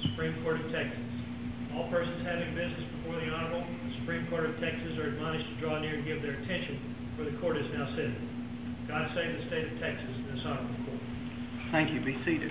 Supreme Court of Texas. All persons having business before the Honorable Supreme Court of Texas are admonished to draw near and give their attention, for the court is now sitting. God save the state of Texas and this honorable court. Thank you. Be seated.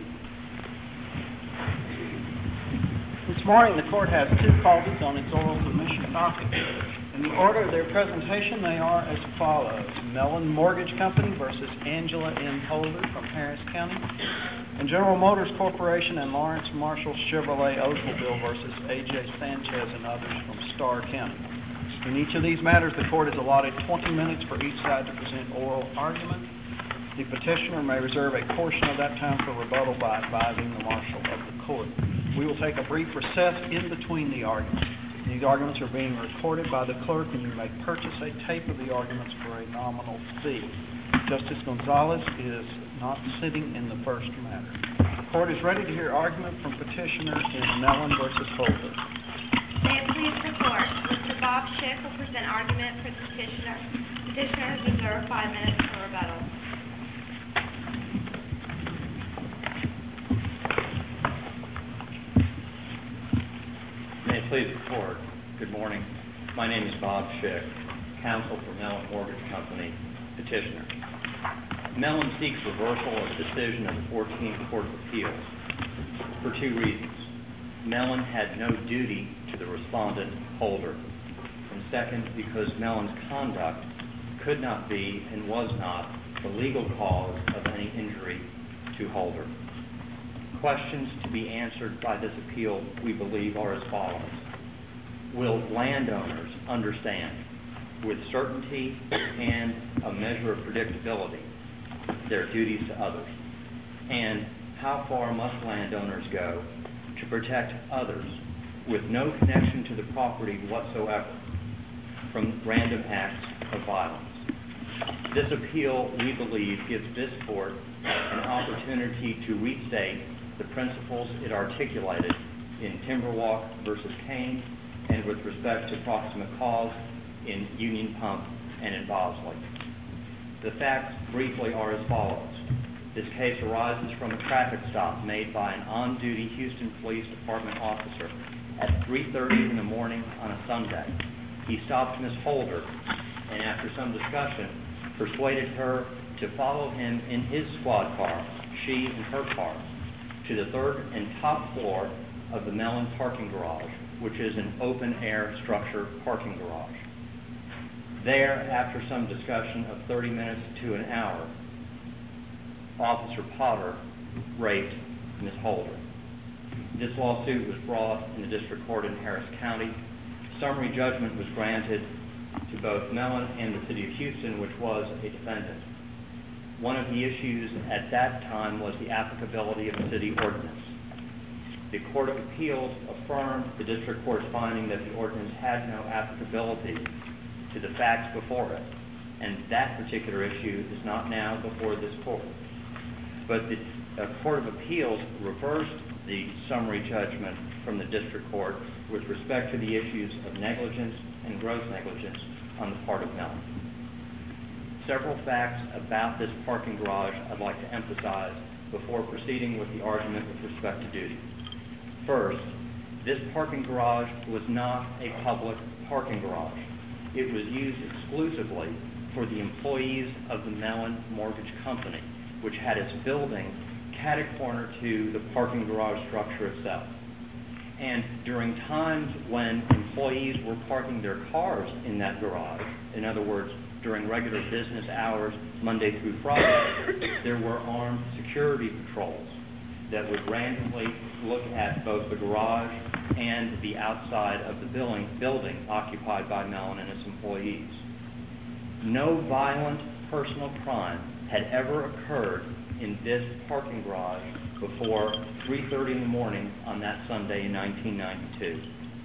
This morning the court has two causes on its oral submission docket. In the order of their presentation, they are as follows: Mellon Mortgage Company versus Angela M. Holder from Harris County, and General Motors Corporation and Lawrence Marshall Chevrolet Oldsmobile versus A.J. Sanchez and others from Starr County. In each of these matters, the court has allotted 20 minutes for each side to present oral argument. The petitioner may reserve a portion of that time for rebuttal by advising the marshal of the court. We will take a brief recess in between the arguments. These arguments are being recorded by the clerk, and you may purchase a tape of the arguments for a nominal fee. Justice Gonzalez is not sitting in the first matter. The court is ready to hear argument from petitioner in Mellon versus Holder. May it please the court, Mr. Bob Schick will present argument for the petitioner. Petitioner has reserved 5 minutes for rebuttal. May it please the court, good morning. My name is Bob Schick, counsel for Mellon Mortgage Company, petitioner. Mellon seeks reversal of the decision of the 14th Court of Appeals for two reasons. Mellon had no duty to the respondent, Holder, and second, because Mellon's conduct could not be and was not the legal cause of any injury to Holder. Questions to be answered by this appeal, we believe, are as follows. Will landowners understand with certainty and a measure of predictability their duties to others? And how far must landowners go to protect others with no connection to the property whatsoever from random acts of violence? This appeal, we believe, gives this court an opportunity to restate the principles it articulated in Timberwalk versus Kane and with respect to proximate cause in Union Pump and in Bosley. The facts briefly are as follows. This case arises from a traffic stop made by an on-duty Houston Police Department officer at 3:30 in the morning on a Sunday. He stopped Ms. Holder and after some discussion persuaded her to follow him in his squad car, she and her car, to the third and top floor of the Mellon parking garage, which is an open-air structure parking garage. There, after some discussion of 30 minutes to an hour, Officer Potter raped Ms. Holder. This lawsuit was brought in the district court in Harris County. Summary judgment was granted to both Mellon and the city of Houston, which was a defendant. One of the issues at that time was the applicability of the city ordinance. The Court of Appeals affirmed the district court's finding that the ordinance had no applicability to the facts before it, and that particular issue is not now before this court. But the Court of Appeals reversed the summary judgment from the district court with respect to the issues of negligence and gross negligence on the part of Mellon. Several facts about this parking garage I'd like to emphasize before proceeding with the argument with respect to duty. First, this parking garage was not a public parking garage. It was used exclusively for the employees of the Mellon Mortgage Company, which had its building catty-corner to the parking garage structure itself. And during times when employees were parking their cars in that garage, in other words, during regular business hours, Monday through Friday, there were armed security patrols that would randomly look at both the garage and the outside of the building occupied by Mellon and its employees. No violent personal crime had ever occurred in this parking garage before 3:30 in the morning on that Sunday in 1992.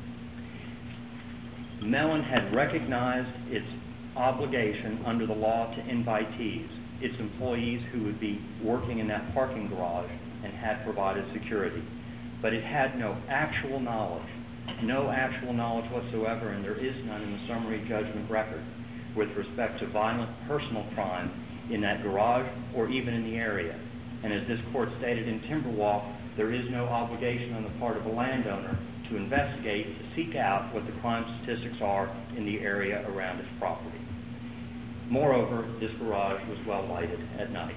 Mellon had recognized its obligation under the law to invitees, its employees who would be working in that parking garage and had provided security. But it had no actual knowledge whatsoever, and there is none in the summary judgment record with respect to violent personal crime in that garage or even in the area. And as this court stated in Timberwalk, there is no obligation on the part of a landowner to investigate, to seek out what the crime statistics are in the area around its property. Moreover, this garage was well lighted at night.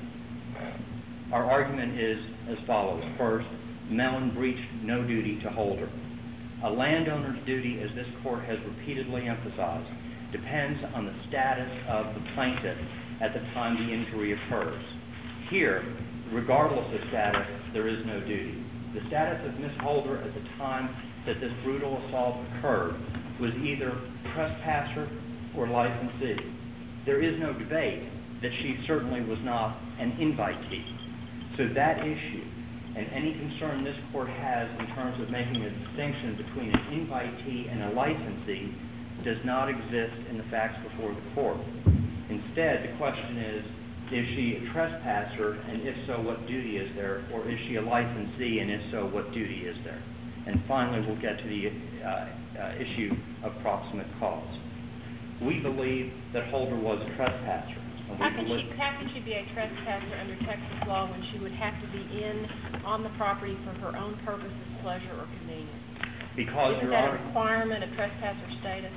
Our argument is as follows. First, Mellon breached no duty to Holder. A landowner's duty, as this court has repeatedly emphasized, depends on the status of the plaintiff at the time the injury occurs. Here, regardless of status, there is no duty. The status of Ms. Holder at the time that this brutal assault occurred was either trespasser or licensee. There is no debate that she certainly was not an invitee. So that issue and any concern this court has in terms of making a distinction between an invitee and a licensee does not exist in the facts before the court. Instead, the question is she a trespasser, and if so, what duty is there? Or is she a licensee, and if so, what duty is there? And finally, we'll get to the issue of proximate cause. We believe that Holder was a trespasser. How can she be a trespasser under Texas law when she would have to be on the property for her own purposes, pleasure, or convenience? Because, Isn't Your that Honor, a requirement of trespasser status?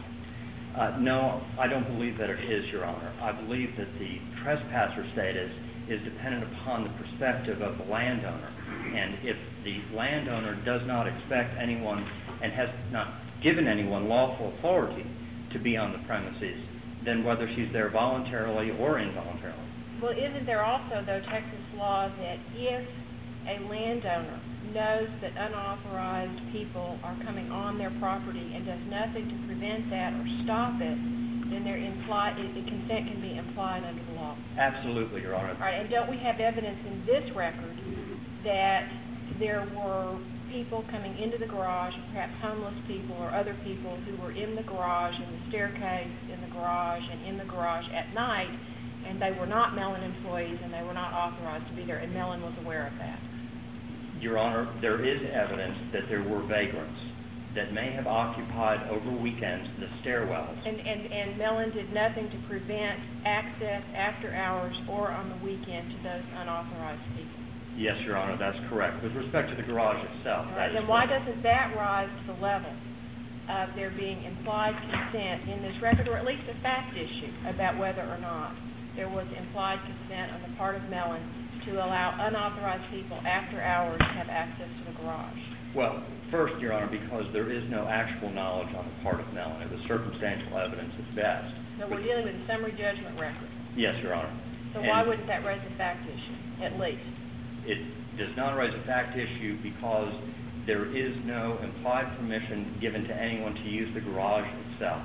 No, I don't believe that it is, Your Honor. I believe that the trespasser status is dependent upon the perspective of the landowner. And if the landowner does not expect anyone and has not given anyone lawful authority to be on the premises, then whether she's there voluntarily or involuntarily. Well, isn't there also, though, Texas law that if a landowner knows that unauthorized people are coming on their property and does nothing to prevent that or stop it, then consent can be implied under the law? Absolutely, Your Honor. All right, and don't we have evidence in this record that there were people coming into the garage, perhaps homeless people or other people who were in the garage, in the staircase, in the garage, and in the garage at night, and they were not Mellon employees and they were not authorized to be there, and Mellon was aware of that? Your Honor, there is evidence that there were vagrants that may have occupied over weekends the stairwells. And Mellon did nothing to prevent access after hours or on the weekend to those unauthorized people? Yes, Your Honor, that's correct. With respect to the garage itself, that is Then why correct. doesn't that rise to the level of there being implied consent in this record, or at least a fact issue about whether or not there was implied consent on the part of Mellon to allow unauthorized people after hours to have access to the garage? Well, first, Your Honor, because there is no actual knowledge on the part of Mellon. It was circumstantial evidence at best. So we're dealing with a summary judgment record. Yes, Your Honor. So why wouldn't that raise a fact issue, at least? It does not raise a fact issue because there is no implied permission given to anyone to use the garage itself.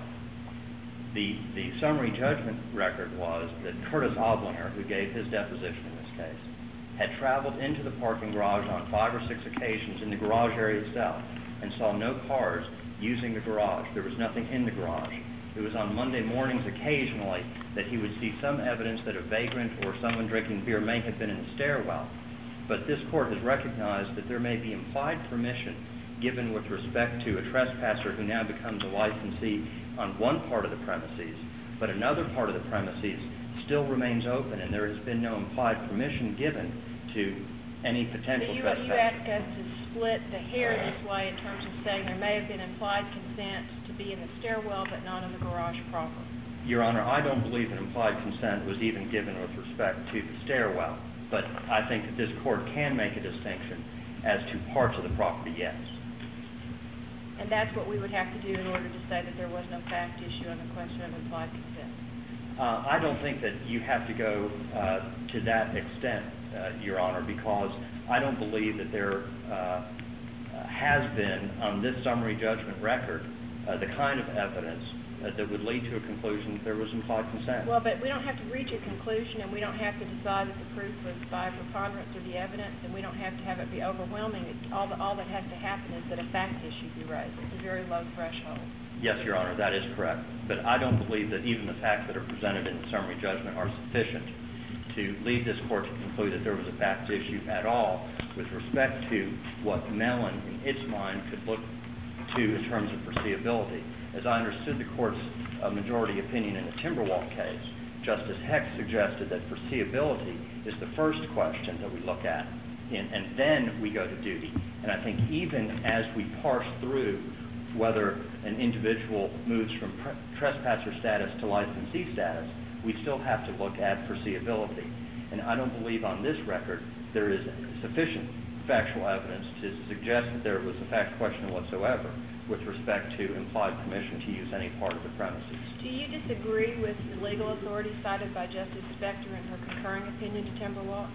The summary judgment record was that Curtis Oblinger, who gave his deposition in this case, had traveled into the parking garage on 5 or 6 occasions in the garage area itself and saw no cars using the garage. There was nothing in the garage. It was on Monday mornings occasionally that he would see some evidence that a vagrant or someone drinking beer may have been in the stairwell. But this court has recognized that there may be implied permission given with respect to a trespasser who now becomes a licensee on one part of the premises, but another part of the premises still remains open, and there has been no implied permission given to any potential trespasser. You ask us to split the hair this way in terms of saying there may have been implied consent to be in the stairwell but not in the garage proper. Your Honor, I don't believe that implied consent was even given with respect to the stairwell, but I think that this court can make a distinction as to parts of the property, yes. And that's what we would have to do in order to say that there was no fact issue on the question of implied consent. I don't think that you have to go to that extent, Your Honor, because I don't believe that there has been on this summary judgment record the kind of evidence that would lead to a conclusion that there was implied consent. Well, but we don't have to reach a conclusion, and we don't have to decide that the proof was by preponderance of the evidence, and we don't have to have it be overwhelming. All that has to happen is that a fact issue be raised. It's a very low threshold. Yes, Your Honor, that is correct. But I don't believe that even the facts that are presented in the summary judgment are sufficient to lead this court to conclude that there was a fact issue at all with respect to what Mellon, in its mind, could look to in terms of foreseeability. As I understood the court's majority opinion in the Timberwalk case, Justice Heck suggested that foreseeability is the first question that we look at. and then we go to duty. And I think even as we parse through whether an individual moves from trespasser status to licensee status, we still have to look at foreseeability. And I don't believe on this record there is sufficient factual evidence to suggest that there was a fact question whatsoever with respect to implied permission to use any part of the premises. Do you disagree with the legal authority cited by Justice Specter in her concurring opinion to Timberwalk?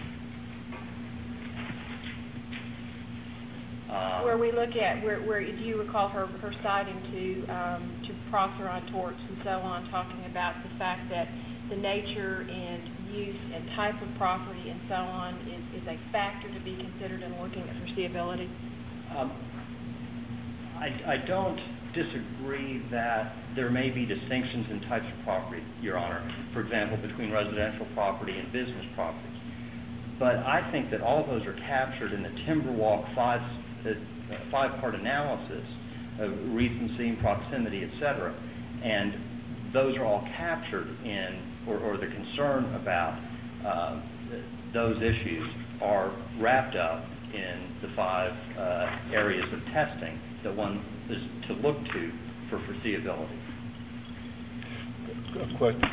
Where we look at, where do you recall her citing to Prosser on torts and so on, talking about the fact that the nature and use and type of property and so on is a factor to be considered in looking at foreseeability? I don't disagree that there may be distinctions in types of property, Your Honor, for example, between residential property and business properties. But I think that all of those are captured in the Timberwalk five-part analysis of recency, proximity, etc. And those are all captured in, or the concern about those issues are wrapped up in the 5 areas of testing that one is to look to for foreseeability. A question.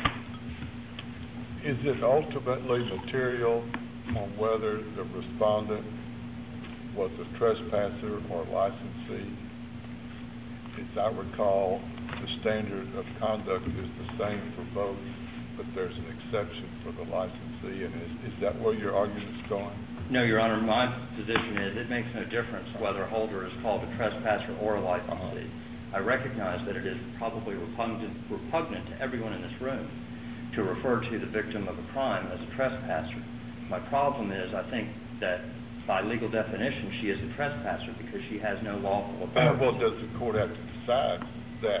Is it ultimately material on whether the respondent was a trespasser or licensee? As I recall, the standard of conduct is the same for both, but there's an exception for the licensee. And is that where your argument's going? No, Your Honor. My position is it makes no difference whether a holder is called a trespasser or a licensee. I recognize that it is probably repugnant to everyone in this room to refer to the victim of a crime as a trespasser. My problem is I think that by legal definition she is a trespasser because she has no lawful authority. Well, does the court have to decide that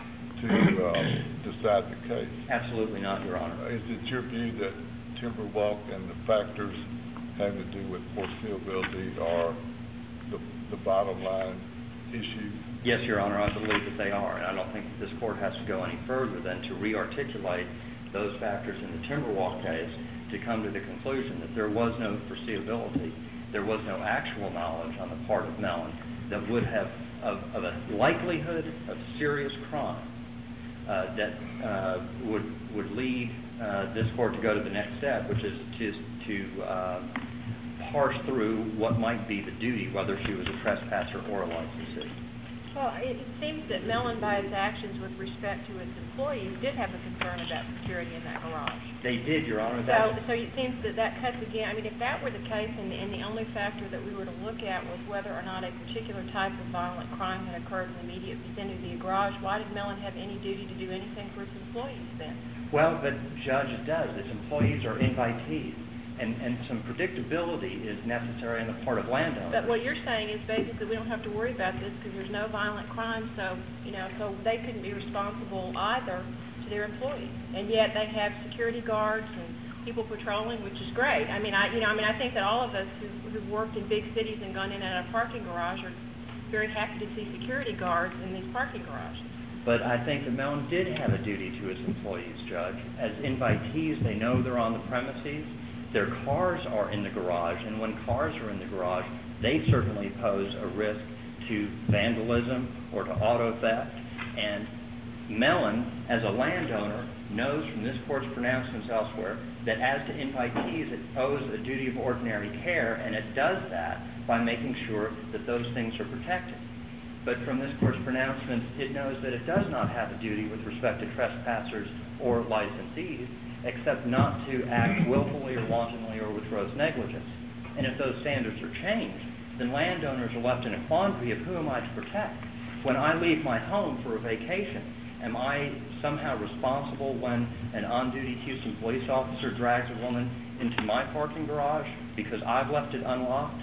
to decide the case? Absolutely not, Your Honor. Is it your view that Timberwalk and the factors having to do with foreseeability are the bottom line issue? Yes, Your Honor, I believe that they are, and I don't think that this court has to go any further than to re-articulate those factors in the Timberwalk case to come to the conclusion that there was no foreseeability, there was no actual knowledge on the part of Mellon that would have of a likelihood of serious crime that would lead this court to go to the next step, which is to parse through what might be the duty, whether she was a trespasser or a licensee. Well, it seems that Mellon, by his actions with respect to its employees, did have a concern about security in that garage. They did, Your Honor. So it seems that cuts again. I mean, if that were the case and the only factor that we were to look at was whether or not a particular type of violent crime had occurred in the immediate vicinity of the garage, why did Mellon have any duty to do anything for its employees then? Well, but Judge, it does. Its employees are invitees. And some predictability is necessary on the part of landowners. But what you're saying is basically we don't have to worry about this because there's no violent crime, so they couldn't be responsible either to their employees. And yet they have security guards and people patrolling, which is great. I think that all of us who've worked in big cities and gone in and out of a parking garage are very happy to see security guards in these parking garages. But I think that Mellon did have a duty to its employees, Judge. As invitees, they know they're on the premises. Their cars are in the garage, and when cars are in the garage, they certainly pose a risk to vandalism or to auto theft. And Mellon, as a landowner, knows from this court's pronouncements elsewhere that as to invitees, it owes a duty of ordinary care, and it does that by making sure that those things are protected. But from this court's pronouncements, it knows that it does not have a duty with respect to trespassers or licensees, except not to act willfully or wantonly or with gross negligence. And if those standards are changed, then landowners are left in a quandary of who am I to protect? When I leave my home for a vacation, am I somehow responsible when an on-duty Houston police officer drags a woman into my parking garage because I've left it unlocked?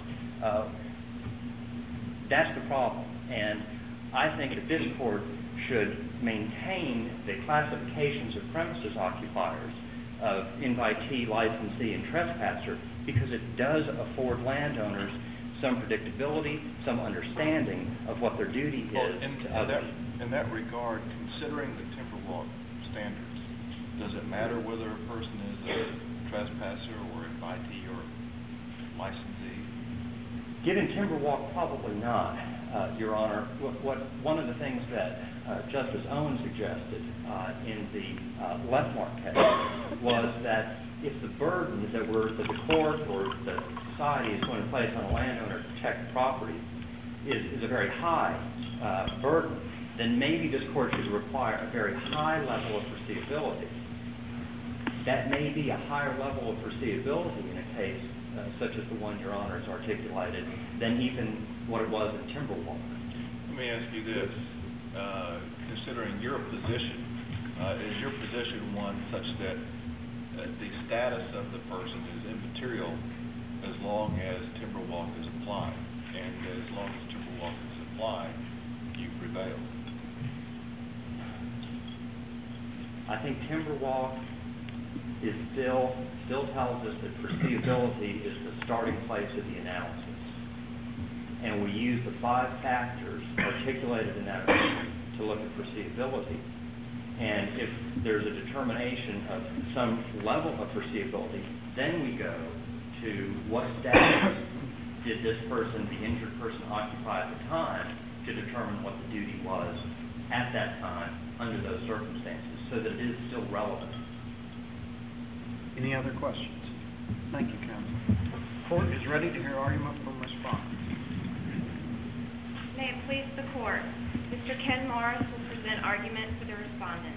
That's the problem. And I think that this court should maintain the classifications of premises occupiers of invitee, licensee, and trespasser because it does afford landowners some predictability, some understanding of what their duty is to others. In that regard, considering the Timberwalk standards, does it matter whether a person is a trespasser or invitee or licensee? Given Timberwalk, probably not, Your Honor. One of the things that Justice Owen suggested in the Lefmark case was that if the burden that the court or the society is going to place on a landowner to protect property is a very high burden, then maybe this court should require a very high level of foreseeability. That may be a higher level of foreseeability in a case such as the one Your Honor has articulated than even what it was in Timberwalk. Let me ask you this. Considering your position, is your position one such that the status of the person is immaterial as long as Timberwalk is applied? And as long as Timberwalk is applied, you prevail? I think Timberwalk is still tells us that foreseeability is the starting place of the analysis. And we use the 5 factors articulated in that opinion to look at foreseeability. And if there's a determination of some level of foreseeability, then we go to what status did this person, the injured person, occupy at the time to determine what the duty was at that time under those circumstances, so that it is still relevant. Any other questions? Thank you, counsel. The court is ready to hear argument from respondents. May it please the court. Mr. Ken Morris will present argument for the respondent.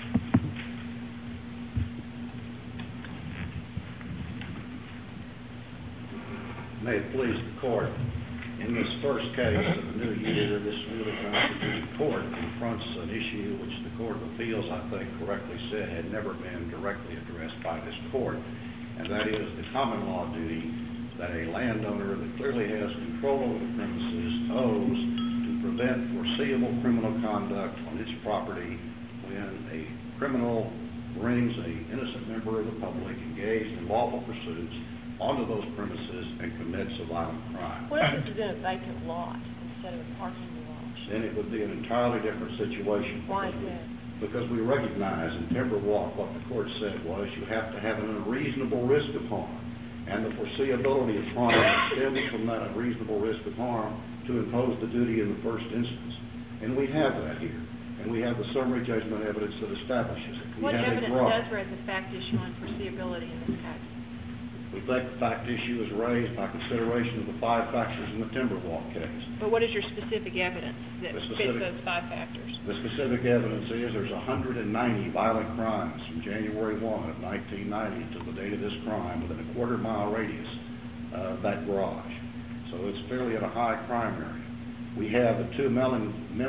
May it please the court. In this first case of the new year, this newly constituted court confronts an issue which the Court of Appeals, I think, correctly said had never been directly addressed by this court, and that is the common law duty that a landowner that clearly has control over the premises owes to prevent foreseeable criminal conduct on its property when a criminal brings an innocent member of the public engaged in lawful pursuits onto those premises and commits a violent crime. What if this is in a vacant lot instead of a parking garage? Then it would be an entirely different situation. Why is that? Because we recognize in Timberwalk what the court said was you have to have an unreasonable risk of harm, and the foreseeability of harm stems from that unreasonable risk of harm to impose the duty in the first instance. And we have that here. And we have the summary judgment evidence that establishes it. What evidence does raise the fact issue on foreseeability in this case? We think the fact issue is raised by consideration of the 5 factors in the Timberwalk case. But what is your specific evidence that fits those 5 factors? The specific evidence is there's 190 violent crimes from January 1 of 1990 to the date of this crime within a quarter-mile radius of that garage. So it's fairly at a high crime area. We have the 2 Mellon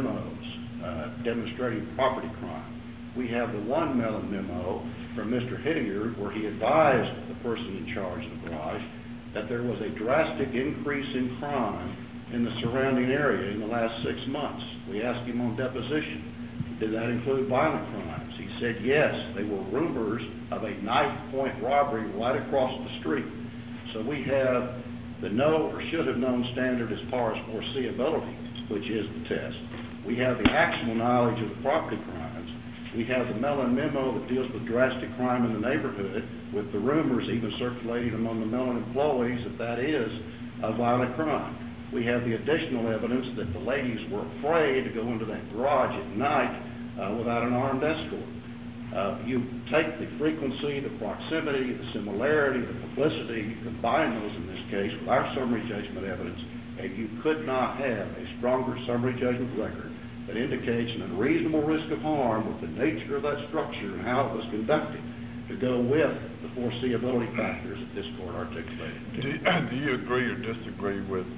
memos demonstrating property crime. We have the 1 Mellon memo from Mr. Hittinger where he advised the person in charge of the garage that there was a drastic increase in crime in the surrounding area in the last 6 months. We asked him on deposition, did that include violent crimes? He said yes, they were rumors of a knife-point robbery right across the street. So we have the know or should have known standard as far as foreseeability, which is the test. We have the actual knowledge of the property crimes. We have the Mellon memo that deals with drastic crime in the neighborhood, with the rumors even circulating among the Mellon employees that is a violent crime. We have the additional evidence that the ladies were afraid to go into that garage at night without an armed escort. You take the frequency, the proximity, the similarity, the publicity, you combine those in this case with our summary judgment evidence, and you could not have a stronger summary judgment record that indicates an unreasonable risk of harm with the nature of that structure and how it was conducted to go with the foreseeability factors that this court articulated. Do you agree or disagree with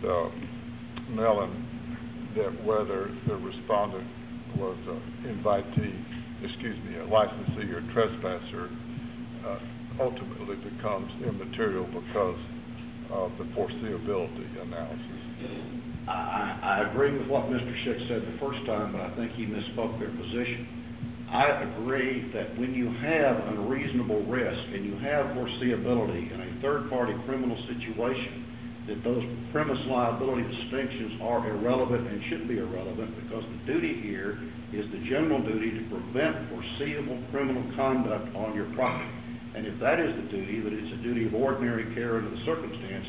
Mellon that whether the respondent was an invitee, a licensee or trespasser, ultimately becomes immaterial because of the foreseeability analysis? I agree with what Mr. Schick said the first time, but I think he misspoke their position. I agree that when you have unreasonable risk and you have foreseeability in a third-party criminal situation, that those premise liability distinctions are irrelevant and should be irrelevant because the duty here is the general duty to prevent foreseeable criminal conduct on your property. And if that is the duty, that it's a duty of ordinary care under the circumstances,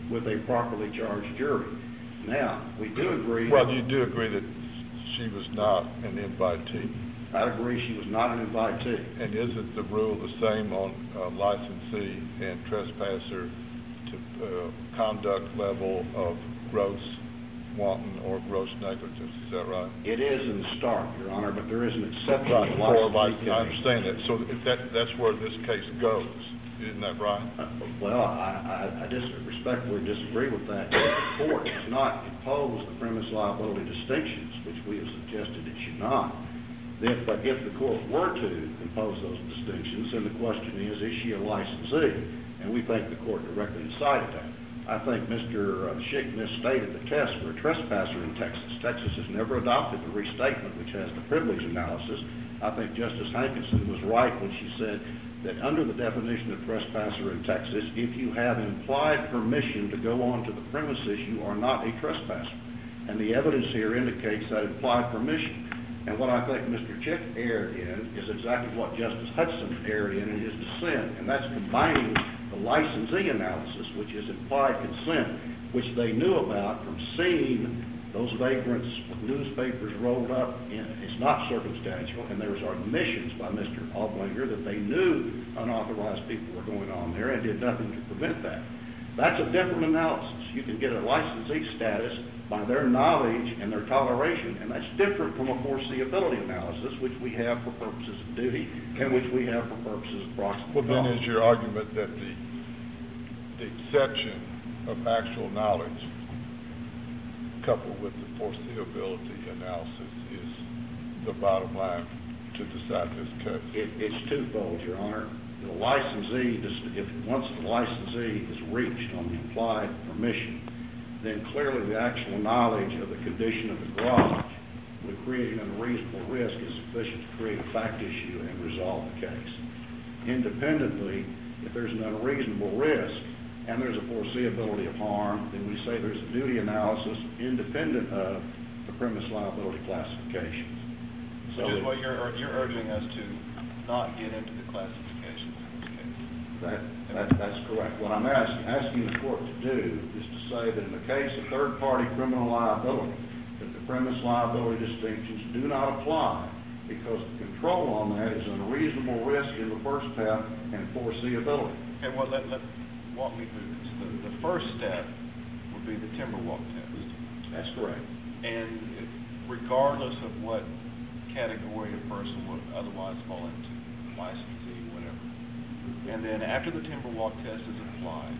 with a properly charged jury. Now, we do agree... Well, you do agree that she was not an invitee? I agree she was not an invitee. And isn't the rule the same on licensee and trespasser to conduct level of gross wanton or gross negligence? Is that right? It is in the start, Your Honor, but there is an exception. Right, I understand that. So if that's where this case goes. Isn't that right? Well, I respectfully disagree with that. The court has not imposed the premise liability distinctions, which we have suggested it should not. But if the court were to impose those distinctions, then the question is she a licensee? And we think the court directly decided that. I think Mr. Schick misstated the test for a trespasser in Texas. Texas has never adopted the restatement, which has the privilege analysis. I think Justice Hankinson was right when she said that under the definition of trespasser in Texas, if you have implied permission to go onto the premises, you are not a trespasser. And the evidence here indicates that implied permission. And what I think Mr. Schick erred in is exactly what Justice Hudson erred in his dissent, and that's combining the licensee analysis, which is implied consent, which they knew about from seeing those vagrants with newspapers rolled up. It's not circumstantial, and there was admissions by Mr. Alblinger that they knew unauthorized people were going on there and did nothing to prevent that. That's a different analysis. You can get a licensee status by their knowledge and their toleration, and that's different from a foreseeability analysis, which we have for purposes of duty and which we have for purposes of proximate cause. Well, then is your argument that the exception of actual knowledge coupled with the foreseeability analysis is the bottom line to decide this case? It's twofold, Your Honor. The licensee, once the licensee is reached on the implied permission, then clearly the actual knowledge of the condition of the garage with creating an unreasonable risk is sufficient to create a fact issue and resolve the case. Independently, if there's an unreasonable risk and there's a foreseeability of harm, then we say there's a duty analysis independent of the premise liability classifications. So which is what you're urging us to not get into the classifications in this case. That's correct. What I'm asking the court to do is to say that in the case of third-party criminal liability, that the premise liability distinctions do not apply because the control on that is unreasonable risk in the first step and foreseeability. Okay, well, walk me through this. The first step would be the Timberwalk test. That's correct. And regardless of what category a person would otherwise fall into, licensee, whatever. And then after the Timberwalk test is applied,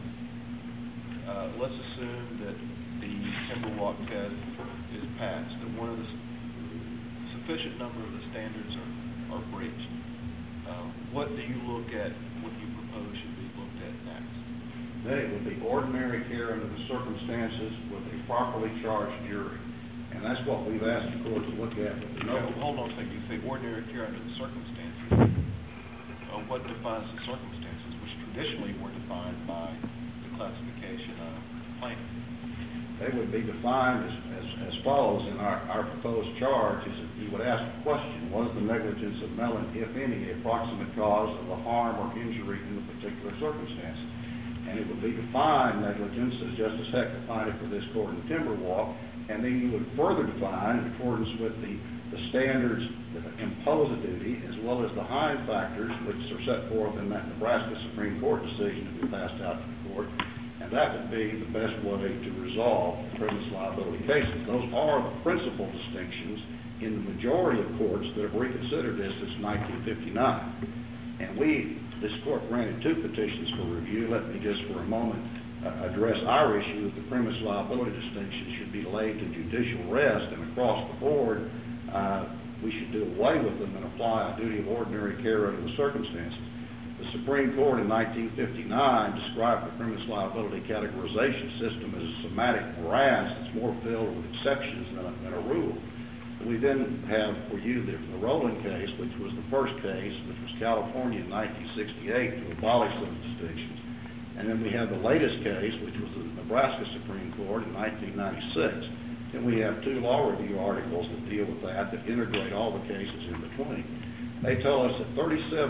let's assume that the Timberwalk test is passed, that one of the sufficient number of the standards are breached. What do you look at, what you propose should be looked at next? Then it would be ordinary care under the circumstances with a properly charged jury. And that's what we've asked the court to look at. Hold on a second. You say ordinary care under the circumstances. What defines the circumstances, which traditionally were defined by the classification of plaintiff? They would be defined as follows in our proposed charge. Is that you would ask the question, was the negligence of Mellon, if any, a proximate cause of the harm or injury in the particular circumstances? And it would be defined negligence, as Justice Heck defined it for this court in Timberwalk, and then you would further define, in accordance with the standards that impose a duty, as well as the Hine factors, which are set forth in that Nebraska Supreme Court decision that we passed out to the court, and that would be the best way to resolve premise liability cases. Those are the principal distinctions in the majority of courts that have reconsidered this since 1959. And this court granted 2 petitions for review. Let me just for a moment address our issue that the premise liability distinction should be laid to judicial rest, and across the board we should do away with them and apply a duty of ordinary care under the circumstances. The Supreme Court in 1959 described the premise liability categorization system as a somatic morass that's more filled with exceptions than a rule. We then have for you the Rowland case, which was the first case, which was California in 1968, to abolish those distinctions. And then we have the latest case, which was the Nebraska Supreme Court in 1996. And we have 2 law review articles that deal with that integrate all the cases in between. They tell us that 37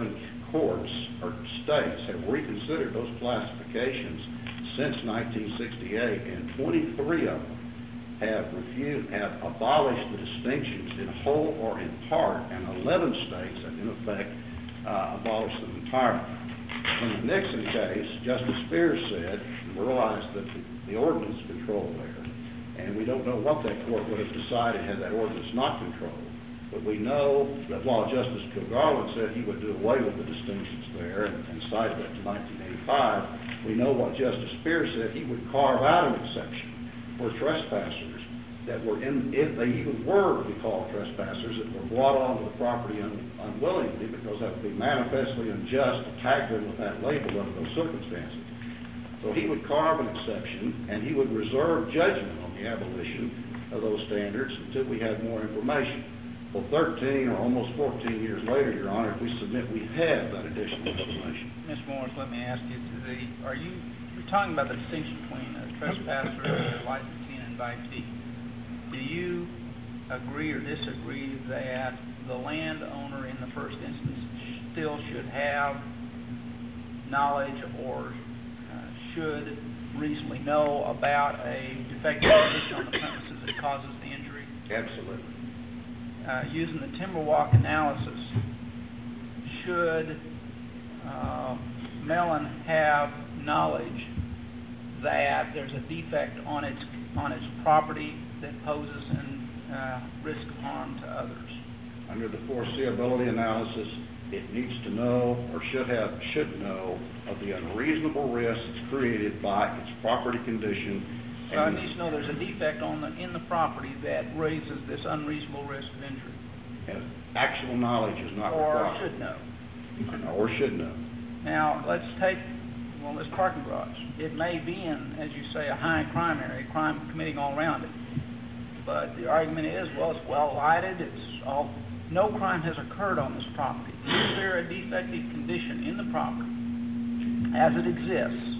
courts or states have reconsidered those classifications since 1968, and 23 of them have abolished the distinctions in whole or in part, and 11 states have in effect abolished them entirely. In the Nixon case, Justice Spears said, and we realized that the ordinance controlled there, and we don't know what that court would have decided had that ordinance not controlled. But we know that while Justice Kilgarlin said he would do away with the distinctions there and cited it to 1985, we know what Justice Spears said, he would carve out an exception for trespassers that were if they even were to be called trespassers, that were brought onto the property unwillingly, because that would be manifestly unjust to tag them with that label under those circumstances. So he would carve an exception, and he would reserve judgment on the abolition of those standards until we had more information. Well, 13 or almost 14 years later, Your Honor, if we submit we have that additional information. Ms. Morris, let me ask you, you're talking about the distinction between a trespasser and a licensee and invitee. Do you agree or disagree that the landowner in the first instance still should have knowledge or should reasonably know about a defective condition on the premises that causes the injury? Absolutely. Using the Timberwalk analysis, should Mellon have knowledge that there's a defect on its property that poses a risk of harm to others? Under the foreseeability analysis, it needs to know or should know of the unreasonable risk created by its property condition. So it needs to know there's a defect in the property that raises this unreasonable risk of injury. And actual knowledge is not required. Or should know. Or should know. Now, let's take, this parking garage. It may be in, as you say, a high crime area, crime committing all around it. But the argument is, well, it's well lighted, no crime has occurred on this property. Is there a defective condition in the property, as it exists,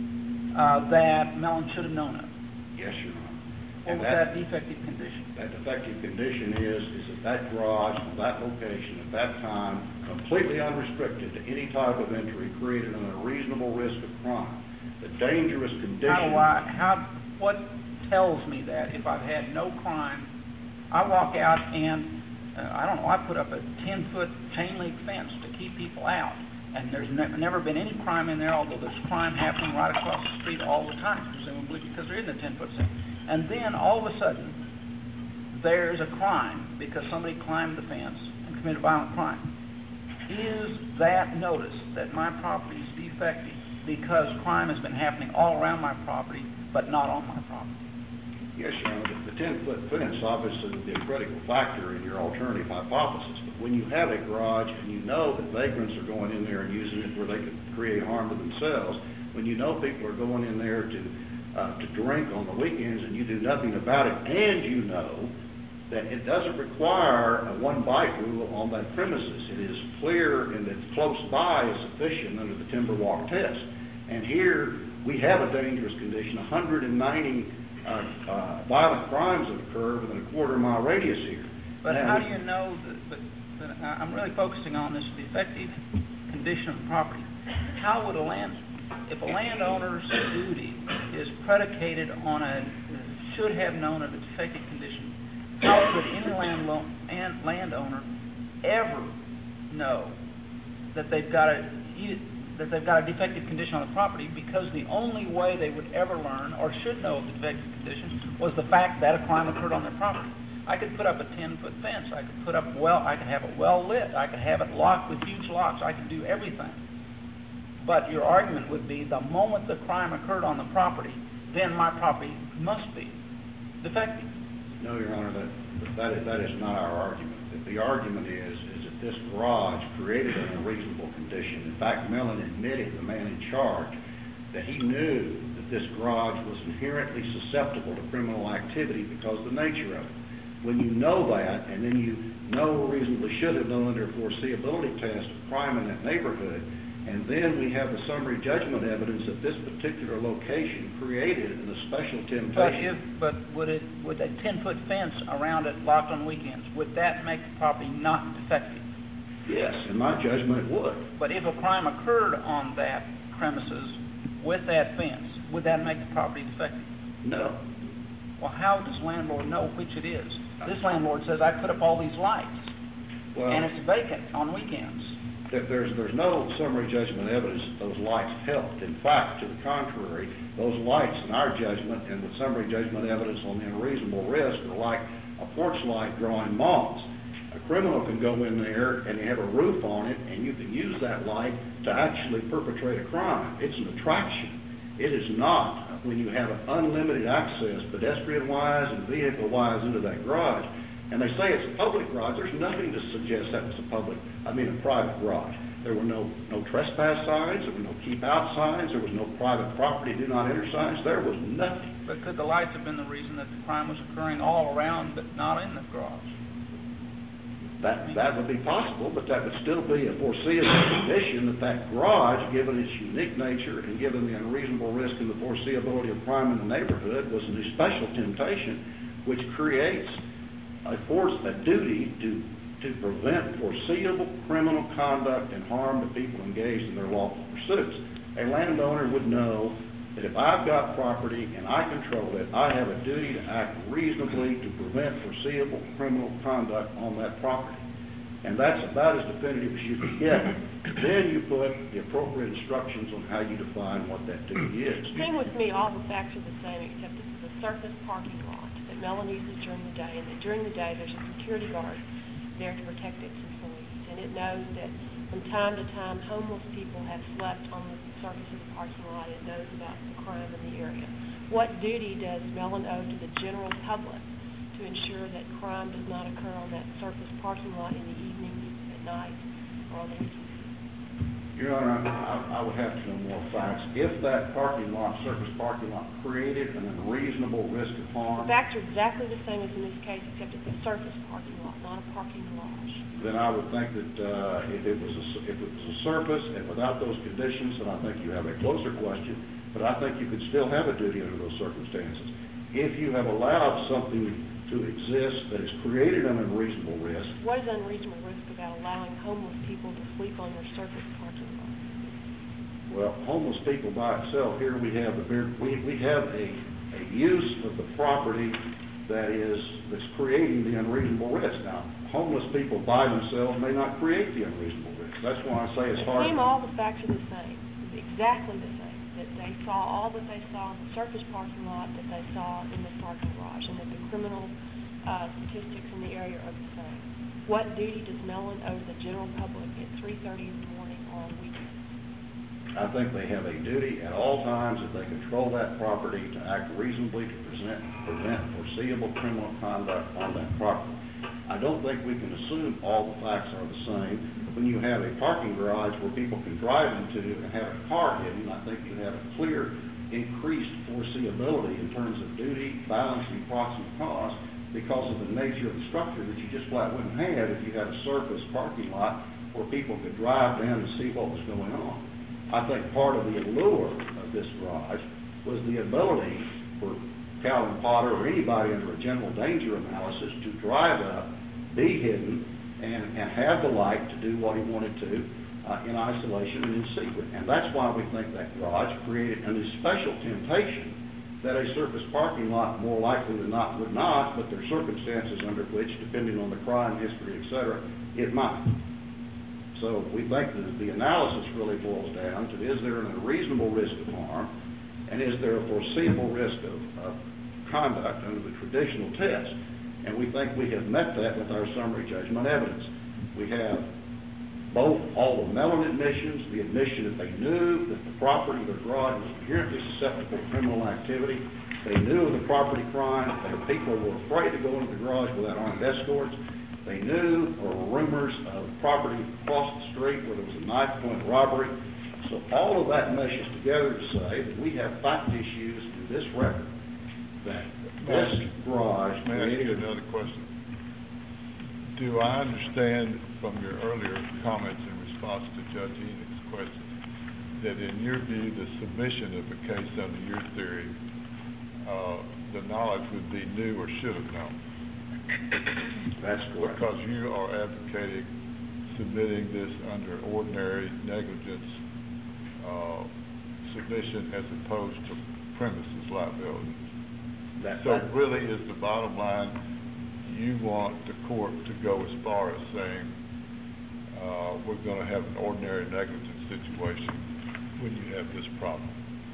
that Mellon should have known of? Yes, Your Honor. What was that defective condition? That defective condition is that garage on that location at that time, completely unrestricted to any type of entry, created an unreasonable risk of crime. The dangerous condition... What tells me that if I've had no crime, I walk out and, I put up a 10-foot chain link fence to keep people out, and there's never been any crime in there, although there's crime happening right across the street all the time, presumably because there isn't a 10-foot fence. And then all of a sudden, there's a crime because somebody climbed the fence and committed a violent crime. Is that notice that my property is defective because crime has been happening all around my property, but not on my property? Yes, Your Honor. The 10-foot fence obviously would be a critical factor in your alternative hypothesis. But when you have a garage and you know that vagrants are going in there and using it where they could create harm to themselves, when you know people are going in there to drink on the weekends and you do nothing about it, and you know that it doesn't require a one-bite rule on that premises. It is clear and that close by is sufficient under the Timberwalk test. And here we have a dangerous condition. 190 violent crimes have occurred within a quarter-mile radius here. But how do you know that I'm really focusing on this defective condition of the property. How would if a landowner's duty is predicated on should have known of a defective condition, how could any landowner ever know that they've got a defective condition on the property, because the only way they would ever learn or should know of the defective condition was the fact that a crime occurred on their property? I could put up a 10-foot fence. I could have it well lit. I could have it locked with huge locks. I could do everything. But your argument would be the moment the crime occurred on the property, then my property must be defective. No, Your Honor, that is not our argument. The argument is that this garage created an unreasonable condition. In fact, Mellon admitted, the man in charge, that he knew that this garage was inherently susceptible to criminal activity because of the nature of it. When you know that, and then you know or reasonably should have known under a foreseeability test of crime in that neighborhood, and then we have the summary judgment evidence that this particular location created a special temptation. But would a 10-foot fence around it locked on weekends, would that make the property not defective? Yes, in my judgment, it would. But if a crime occurred on that premises with that fence, would that make the property defective? No. Well, how does landlord know which it is? This landlord says, I put up all these lights, Well, and it's vacant on weekends. There's no summary judgment evidence that those lights helped. In fact, to the contrary, those lights, in our judgment, and with summary judgment evidence on the unreasonable risk, are like a porch light drawing moths. A criminal can go in there and you have a roof on it, and you can use that light to actually perpetrate a crime. It's an attraction. It is not when you have an unlimited access, pedestrian-wise and vehicle-wise, into that garage. And they say it's a public garage. There's nothing to suggest that was a private garage. There were no trespass signs. There were no keep out signs. There was no private property do not enter signs. There was nothing. But could the lights have been the reason that the crime was occurring all around, but not in the garage? That would be possible, but that would still be a foreseeable condition that garage, given its unique nature and given the unreasonable risk and the foreseeability of crime in the neighborhood, was an special temptation, which creates a duty to prevent foreseeable criminal conduct and harm to people engaged in their lawful pursuits. A landowner would know that if I've got property and I control it, I have a duty to act reasonably to prevent foreseeable criminal conduct on that property. And that's about as definitive as you can get. Then you put the appropriate instructions on how you define what that duty is. Same with me, all the facts are the same, except this is a surface parking lot that Mellon uses during the day, and that during the day there's a security guard there to protect its employees. And it knows that from time to time homeless people have slept on the surface of the parking lot. It knows about the crime in the area. What duty does Mellon owe to the general public to ensure that crime does not occur on that surface parking lot in the evenings, at night, or on the weekends? Your Honor, I would have to know more facts. If that surface parking lot, created an unreasonable risk of harm... The facts are exactly the same as in this case, except it's a surface parking lot, not a parking garage. Then I would think that if it was a surface and without those conditions, then I think you have a closer question. But I think you could still have a duty under those circumstances. If you have allowed something to exist that has created an unreasonable risk... What is unreasonable risk about allowing homeless people to sleep on your surface parking lot? Well, homeless people by itself, here we have a use of the property that's creating the unreasonable risk. Now, homeless people by themselves may not create the unreasonable risk. That's why I say it's hard. It seems all the facts are the same, exactly the same. That they saw all that they saw in the surface parking lot that they saw in the parking garage, and that the criminal statistics in the area are the same. What duty does Mellon owe the general public at 3:30 in the morning on weekends? I think they have a duty at all times, if they control that property, to act reasonably to prevent foreseeable criminal conduct on that property. I don't think we can assume all the facts are the same. When you have a parking garage where people can drive into and have a car hidden, I think you have a clear increased foreseeability in terms of duty, balancing proximate cause, because of the nature of the structure that you just flat wouldn't have if you had a surface parking lot where people could drive down to see what was going on. I think part of the allure of this garage was the ability for Calvin Potter or anybody under a general danger analysis to drive up, be hidden, and have the light to do what he wanted to in isolation and in secret. And that's why we think that garage created an special temptation that a surface parking lot more likely than not would not, but there are circumstances under which, depending on the crime history, etc., it might. So we think that the analysis really boils down to, is there an unreasonable risk of harm, and is there a foreseeable risk of conduct under the traditional test? And we think we have met that with our summary judgment evidence. We have both all the Mellon admissions, the admission that they knew that the property, their garage, was inherently susceptible to criminal activity. They knew of the property crime. Their people were afraid to go into the garage without armed escorts. They knew, or were rumors of property across the street where there was a knife-point robbery. So all of that meshes together to say that we have fact issues in this record that this garage May I ask you another question? Do I understand from your earlier comments in response to Judge Enoch's question that in your view the submission of the case under your theory, the knowledge would be new or should have known? That's correct. Because you are advocating submitting this under ordinary negligence submission as opposed to premises liability. So really is the bottom line, you want the court to go as far as saying we're going to have an ordinary negligence situation when you have this problem.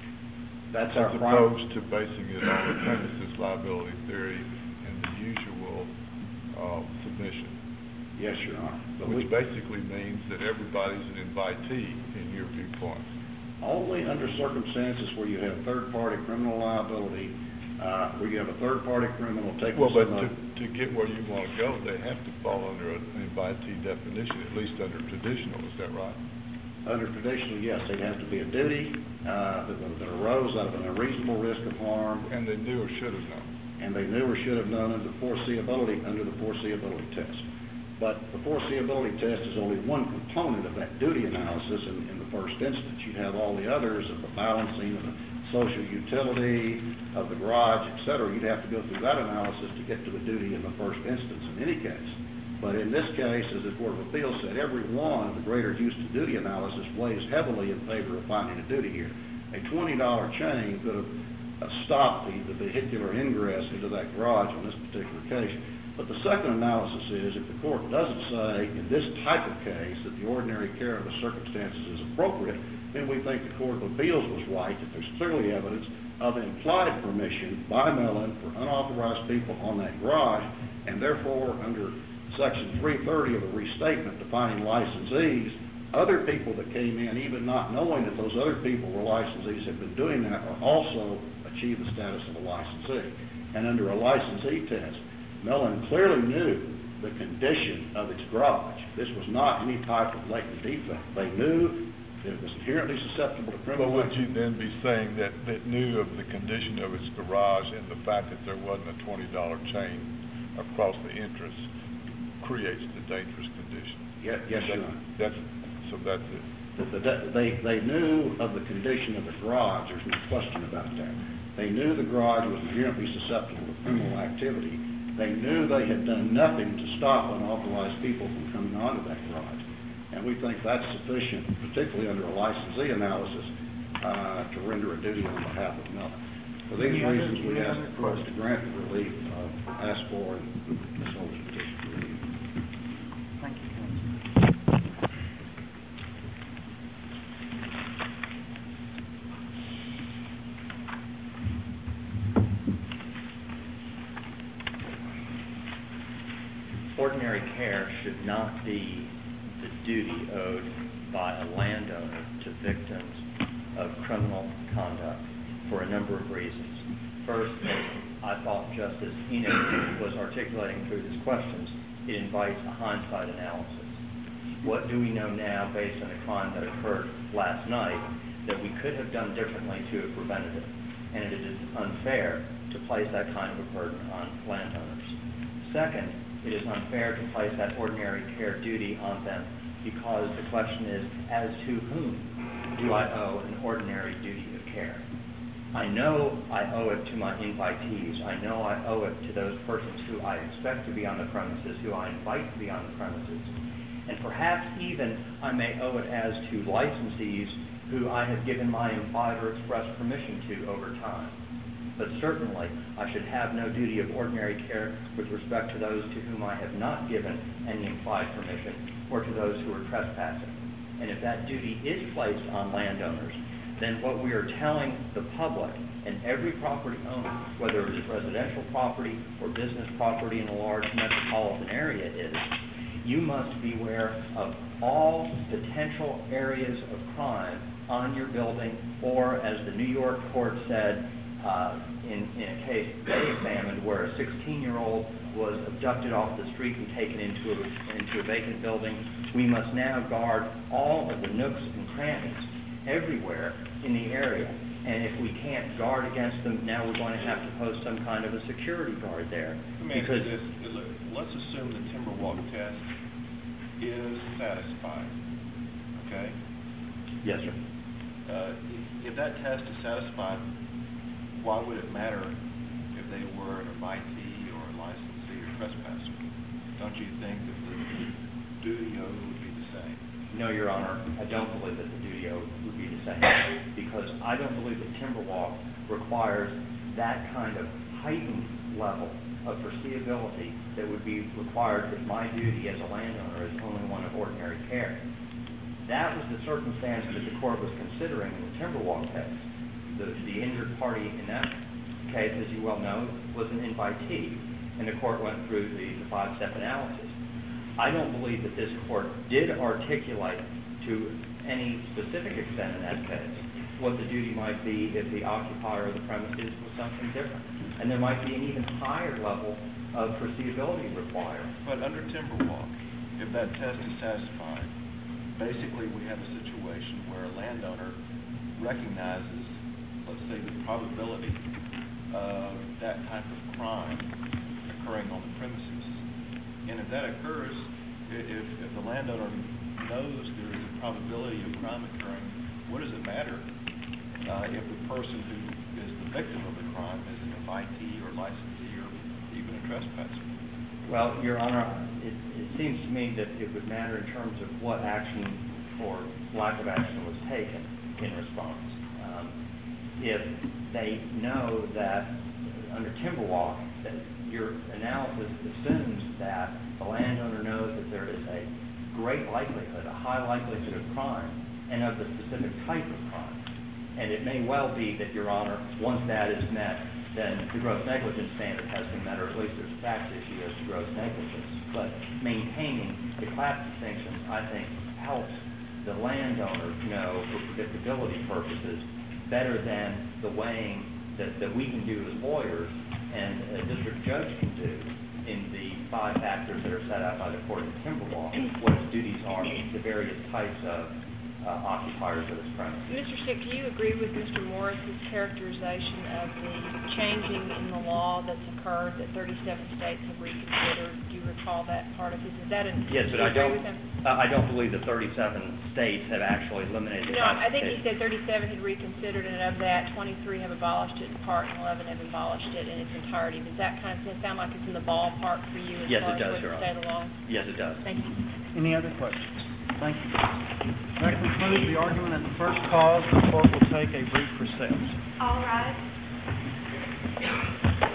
That's as our problem. opposed to basing it on the premises liability theory and the usual submission. Yes, Your Honor. Which basically means that everybody's an invitee in your viewpoint. Only under circumstances where you have third-party criminal liability, where you have a third-party criminal taking Well, but some to get where you want to go, they have to fall under an invitee definition, at least under traditional. Is that right? Under traditional, yes, they'd have to be a duty that arose out of an unreasonable risk of harm. And they knew or should have known. And they knew or should have known under the foreseeability test. But the foreseeability test is only one component of that duty analysis in the first instance. You have all the others of the balancing of the social utility of the garage, etc. You'd have to go through that analysis to get to the duty in the first instance in any case. But in this case, as the Court of Appeals said, every one of the greater Houston duty analysis weighs heavily in favor of finding a duty here. A $20 chain could have stopped the vehicular ingress into that garage on this particular case. But the second analysis is, if the court doesn't say in this type of case that the ordinary care of the circumstances is appropriate, then we think the Court of Appeals was right, that there's clearly evidence of implied permission by Mellon for unauthorized people on that garage, and therefore under Section 330 of the restatement defining licensees, other people that came in, even not knowing that those other people were licensees, have been doing that, or also achieve the status of a licensee. And under a licensee test, Mellon clearly knew the condition of its garage. This was not any type of latent defect. They knew that it was inherently susceptible to criminal But would action. you then be saying that knew of the condition of its garage and the fact that there wasn't a $20 chain across the entrance creates the dangerous condition? Yes, Your Honor. That's it. They knew of the condition of the garage. There's no question about that. They knew the garage was inherently susceptible to criminal activity. They knew they had done nothing to stop unauthorized people from coming onto that garage. And we think that's sufficient, particularly under a licensee analysis, to render a duty on behalf of Mellon. For these reasons, we ask the courts to grant the relief asked for in Ms. Holder's petition for relief. Thank you, counsel. Ordinary care should not be the duty owed by a landowner to victims of criminal conduct for a number of reasons. First, as I thought Justice Enoch was articulating through his questions, it invites a hindsight analysis. What do we know now based on a crime that occurred last night that we could have done differently to have prevented it? And it is unfair to place that kind of a burden on landowners. Second, it is unfair to place that ordinary care duty on them because the question is, as to whom do I owe an ordinary duty of care? I know I owe it to my invitees. I know I owe it to those persons who I expect to be on the premises, who I invite to be on the premises. And perhaps even I may owe it as to licensees who I have given my implied or express permission to over time. But certainly, I should have no duty of ordinary care with respect to those to whom I have not given any implied permission or to those who are trespassing. And if that duty is placed on landowners, then what we are telling the public and every property owner, whether it is residential property or business property in a large metropolitan area, is you must beware of all potential areas of crime on your building, or as the New York court said, in a case they examined where a 16-year-old was abducted off the street and taken into a vacant building, we must now guard all of the nooks and crannies everywhere in the area. And if we can't guard against them, now we're going to have to post some kind of a security guard there. Because let's assume the Timberwalk test is satisfied, okay? Yes, sir. If that test is satisfied, why would it matter if they were an invitee or a licensee or trespasser? Don't you think that duty owed would be the same? No, Your Honor, I don't believe that the duty owed would be the same, because I don't believe that Timberwalk requires that kind of heightened level of foreseeability that would be required if my duty as a landowner is only one of ordinary care. That was the circumstance that the court was considering in the Timberwalk case. The injured party in that case, as you well know, was an invitee, and the court went through the five-step analysis. I don't believe that this court did articulate to any specific extent in that case what the duty might be if the occupier of the premises was something different. And there might be an even higher level of foreseeability required. But under Timberwalk, if that test is satisfied, basically we have a situation where a landowner recognizes, let's say, the probability of that type of crime occurring on the premises. And if that occurs, if the landowner knows there is a probability of crime occurring, what does it matter if the person who is the victim of the crime is an invitee or licensee or even a trespasser? Well, Your Honor, it seems to me that it would matter in terms of what action or lack of action was taken in response. If they know that under Timberwalk, that your analysis assumes that the landowner knows that there is a great likelihood, a high likelihood of crime, and of the specific type of crime. And it may well be that, Your Honor, once that is met, then the gross negligence standard has been met, or at least there's a fact issue as to gross negligence. But maintaining the class distinctions, I think, helps the landowner know for predictability purposes better than the weighing that we can do as lawyers and a district judge can do in the five factors that are set out by the court in Timberwalk, what its duties are to various types of occupiers of its premises. Mr. Stick, do you agree with Mr. Morris's characterization of the changing in the law that's occurred, that 37 states have reconsidered? Do you recall that part of his? Is that an Yes, but I don't believe the 37 states have actually eliminated the I think he said 37 had reconsidered, and of that, 23 have abolished it in part, and 11 have abolished it in its entirety. Does that kind of sound like it's in the ballpark for you as far as what the state of law? Yes, it does. Thank you. Any other questions? Thank you. That concludes the argument at the first cause. The court will take a brief recess. All rise.